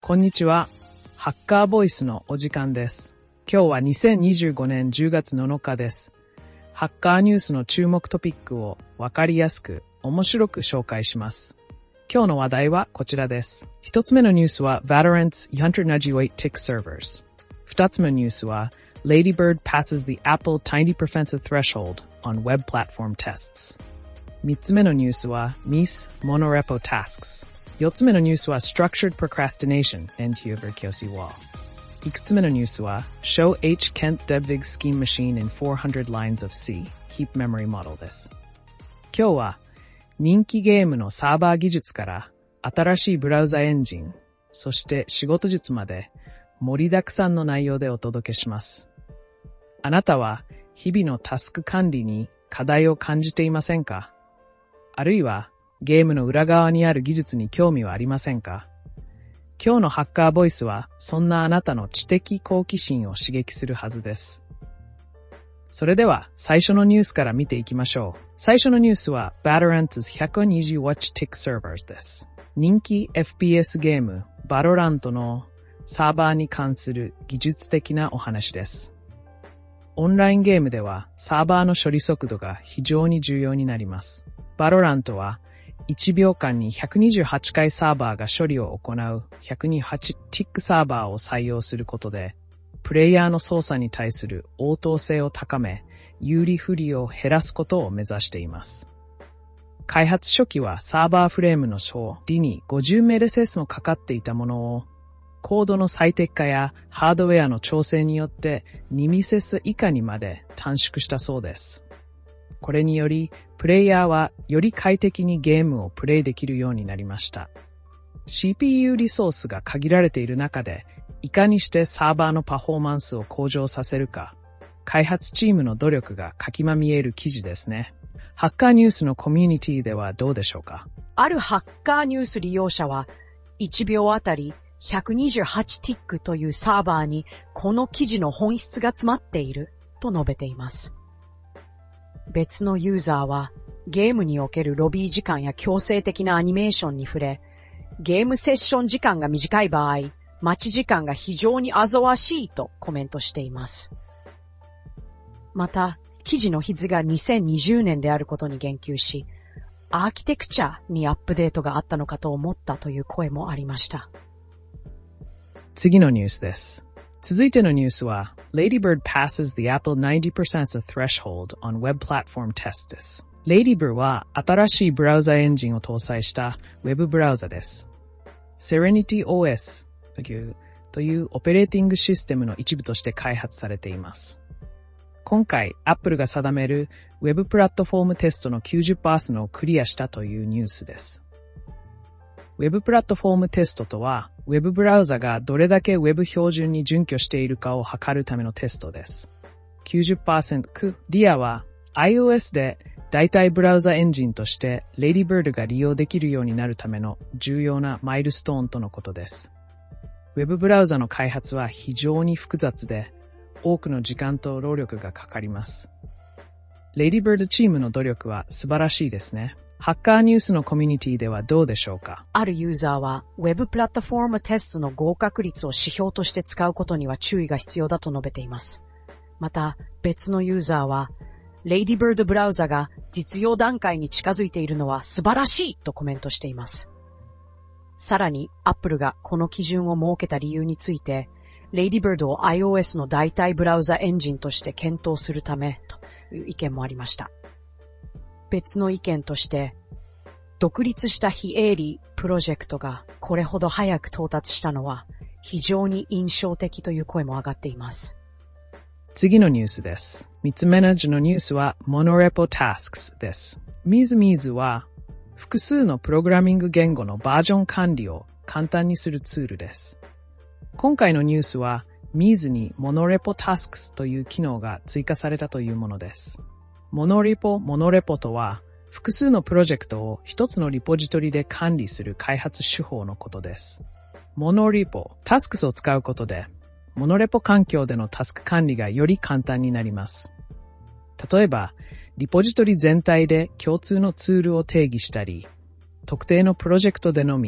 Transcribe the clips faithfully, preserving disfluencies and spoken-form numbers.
こんにちは。ハッカーボイスのお時間です。今日はにせんにじゅうごねんじゅうがつののかです。ハッカーニュースの注目トピックをわかりやすく面白く紹介します。今日の話題はこちらです。一つ目のニュースは Valorant's one hundred ninety-eight tick servers。二つ目のニュースは Ladybird passes the Apple tiny percent threshold on web platform tests。三つ目のニュースは Miss Monorepo tasks。四つ目のニュースは Structured procrastination and tuberculosis wall。五つ目のニュースは Show H Kent Devig scheme machine in four hundred lines of C heap memory model です。今日は人気ゲームのサーバー技術から新しいブラウザエンジン、そして仕事術まで盛りだくさんの内容でお届けします。あなたは日々のタスク管理に課題を感じていませんか？あるいはゲームの裏側にある技術に興味はありませんか？今日のハッカーボイスはそんなあなたの知的好奇心を刺激するはずです。それでは最初のニュースから見ていきましょう。最初のニュースは Valorant's one hundred twenty-eight tick servers です。人気 エフピーエス ゲーム Valorant のサーバーに関する技術的なお話です。オンラインゲームではサーバーの処理速度が非常に重要になります。Valorant はいちびょうかんにひゃくにじゅうはちかいサーバーが処理を行うひゃくにじゅうはちティックサーバーを採用することで、プレイヤーの操作に対する応答性を高め、有利不利を減らすことを目指しています。開発初期はサーバーフレームの処理にごじゅうメガセスもかかっていたものを、コードの最適化やハードウェアの調整によってにミリセス以下にまで短縮したそうです。これにより、プレイヤーはより快適にゲームをプレイできるようになりました。シーピーユー リソースが限られている中で、いかにしてサーバーのパフォーマンスを向上させるか、開発チームの努力が垣間見える記事ですね。ハッカーニュースのコミュニティではどうでしょうか？ あるハッカーニュース利用者は、いちびょうあたりひゃくにじゅうはちティックというサーバーにこの記事の本質が詰まっていると述べています。別のユーザーはゲームにおけるロビー時間や強制的なアニメーションに触れ、ゲームセッション時間が短い場合、待ち時間が非常にあざわしいとコメントしています。また、記事の日がにせんにじゅうねんであることに言及し、アーキテクチャにアップデートがあったのかと思ったという声もありました。 次のニュースです。続いてのニュースは、Ladybird passes the Apple ninety percent threshold on web platform tests です。Ladybird は新しいブラウザエンジンを搭載したウェブブラウザです。Serenity オーエス というというオペレーティングシステムの一部として開発されています。今回、Apple が定めるウェブプラットフォームテストの きゅうじゅっパーセント をクリアしたというニュースです。ウェブプラットフォームテストとは、ウェブブラウザがどれだけウェブ標準に準拠しているかを測るためのテストです。きゅうじゅっパーセント、ディア は iOS で代替ブラウザエンジンとして Ladybird が利用できるようになるための重要なマイルストーンとのことです。ウェブブラウザの開発は非常に複雑で、多くの時間と労力がかかります。Ladybird チームの努力は素晴らしいですね。ハッカーニュースのコミュニティではどうでしょうか？ あるユーザーは、ウェブプラットフォームテストの合格率を指標として使うことには注意が必要だと述べています。また、別のユーザーは、Ladybird ブラウザが実用段階に近づいているのは素晴らしいとコメントしています。さらに、Apple がこの基準を設けた理由について、Ladybird を iOS の代替ブラウザエンジンとして検討するためという意見もありました。別の意見として、独立した非営利プロジェクトがこれほど早く到達したのは非常に印象的という声も上がっています。 次のニュースです。三つ目のニュースは Monorepo tasks です。Miz は複数のプログラミング言語のバージョン管理を簡単にするツールです。今回のニュースは Miz に Monorepo tasks という機能が追加されたというものです。モノリポ、モノレポとは、複数のプロジェクトを一つのリポジトリで管理する開発手法のことです。モノリポ、タスクスを使うことで、モノレポ環境でのタスク管理がより簡単になります。例えば、リポジトリ全体で共通のツールを定義したり、特定のプロジェクトでのみ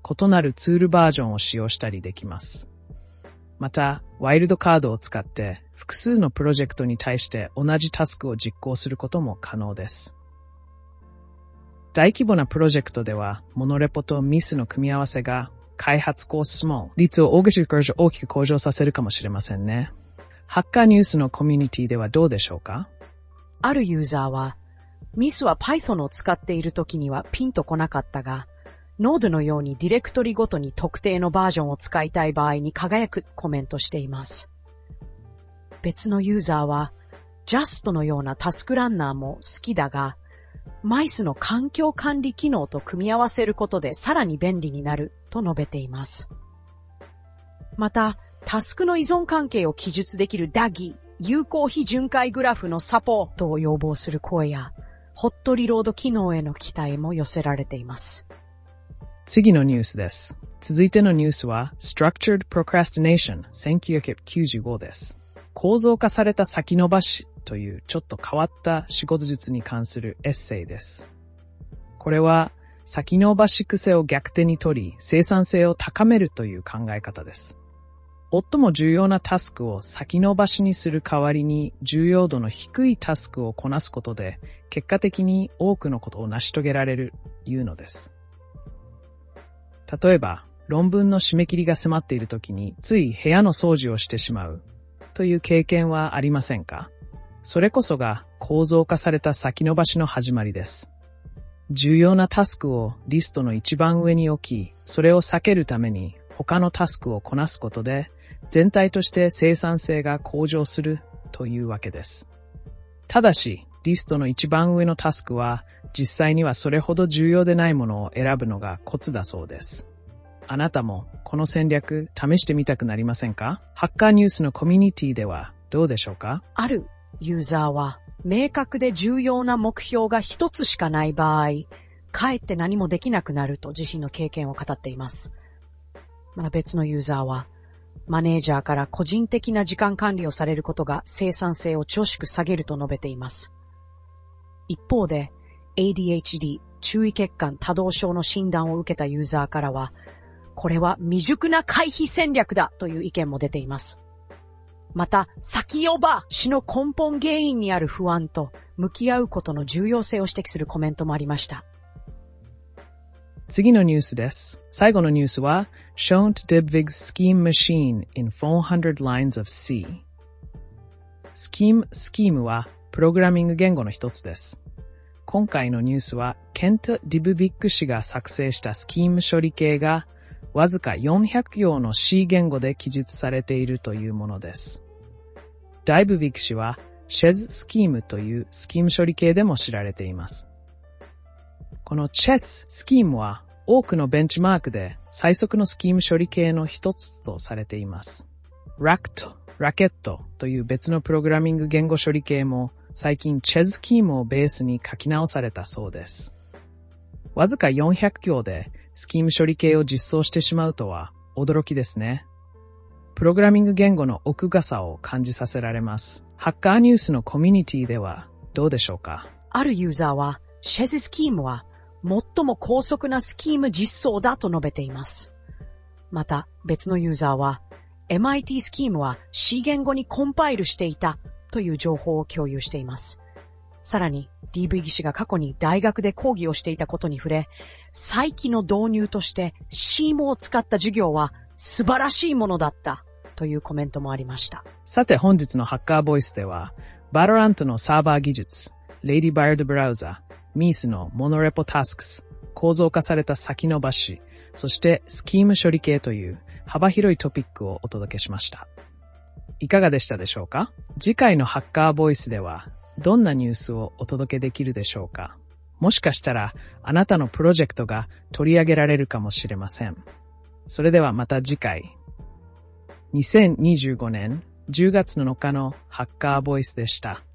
異なるツールバージョンを使用したりできます。また、ワイルドカードを使って複数のプロジェクトに対して同じタスクを実行することも可能です。大規模なプロジェクトでは、モノレポとミスの組み合わせが開発コスト率を大きく向上させるかもしれませんね。ハッカーニュースのコミュニティではどうでしょうか？ あるユーザーは、ミスは Python を使っている時にはピンとこなかったが、Node のようにディレクトリごとに特定のバージョンを使いたい場合に輝くコメントしています。別のユーザーは、Just のようなタスクランナーも好きだが、マイスの環境管理機能と組み合わせることでさらに便利になると述べています。また、タスクの依存関係を記述できる ダギ、有効非巡回グラフのサポートを要望する声や、ホットリロード機能への期待も寄せられています。 次のニュースです。続いてのニュースは Structured Procrastination せんきゅうひゃくきゅうじゅうごです。構造化された先延ばしというちょっと変わった仕事術に関するエッセイです。これは先延ばし癖を逆手に取り生産性を高めるという考え方です。最も重要なタスクを先延ばしにする代わりに重要度の低いタスクをこなすことで結果的に多くのことを成し遂げられるというのです。例えば論文の締め切りが迫っている時につい部屋の掃除をしてしまうという経験はありませんか？それこそが構造化された先延ばしの始まりです。重要なタスクをリストの一番上に置き、それを避けるために他のタスクをこなすことで全体として生産性が向上するというわけです。ただし、リストの一番上のタスクは実際にはそれほど重要でないものを選ぶのがコツだそうです。あなたもこの戦略試してみたくなりませんか？ハッカーニュースのコミュニティではどうでしょうか？ あるユーザーは明確で重要な目標が一つしかない場合、かえって何もできなくなると自身の経験を語っています。また別のユーザーはマネージャーから個人的な時間管理をされることが生産性を著しく下げると述べています。一方で エーディーエイチディー 注意欠陥多動症の診断を受けたユーザーからは、これは未熟な回避戦略だという意見も出ています。また、先延ばしの根本原因にある不安と向き合うことの重要性を指摘するコメントもありました。 次のニュースです。最後のニュースは Shown to debug scheme machine in four hundred lines of C。 スキーム、スキームはプログラミング言語の一つです。今回のニュースはケント・ディブビック氏が作成したスキーム処理系がわずかよんひゃく行の C 言語で記述されているというものです。ダイブビック氏はシェズスキームというスキーム処理系でも知られています。このチェススキームは多くのベンチマークで最速のスキーム処理系の一つとされています。ラクト、ラケットという別のプログラミング言語処理系も最近チェズスキームをベースに書き直されたそうです。わずかよんひゃく行でスキーム処理系を実装してしまうとは驚きですね。プログラミング言語の奥深さを感じさせられます。ハッカーニュースのコミュニティではどうでしょうか？ あるユーザーはシェズスキームは最も高速なスキーム実装だと述べています。また別のユーザーは エムアイティー スキームは C 言語にコンパイルしていたという情報を共有しています。さらに ディーブイ 技師が過去に大学で講義をしていたことに触れ、再起の導入として シーエム を使った授業は素晴らしいものだったというコメントもありました。 さて本日のハッカーボイスでは、バロラントのサーバー技術、レイディバードブラウザ、ミースのモノレポタスクス、構造化された先延ばし、そしてスキーム処理系という幅広いトピックをお届けしました。いかがでしたでしょうか？次回のハッカーボイスではどんなニュースをお届けできるでしょうか？もしかしたらあなたのプロジェクトが取り上げられるかもしれません。それではまた次回。にせんにじゅうごねんじゅうがつなのかのハッカーボイスでした。